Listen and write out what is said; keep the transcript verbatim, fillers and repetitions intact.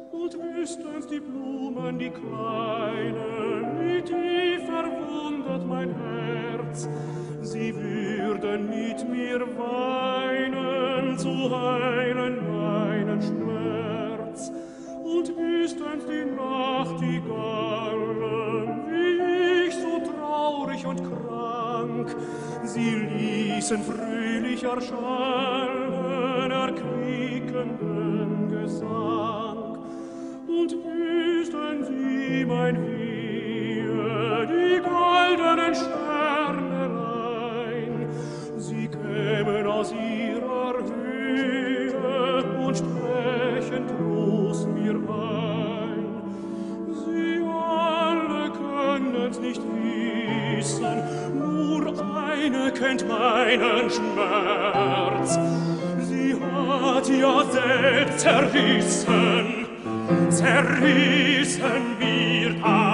und wüssten's die Blumen, die kleinen, wie tief verwundert mein Herz, sie würden mit mir weinen, zu heilen meinen Schmerz. Und wüssten's die Nachtigallen, wie ich so traurig und krank, sie ließen fröhlich erschallen, erquickenden Gesang. Und wüssten sie mein Wehe, die goldenen Sternelein, sie kämen aus ihrer Höhe und sprächen Trost mir ein. Sie alle können's nicht wissen, nur eine kennt meinen Schmerz. Sie hat ja selbst zerrissen, zerrissen wird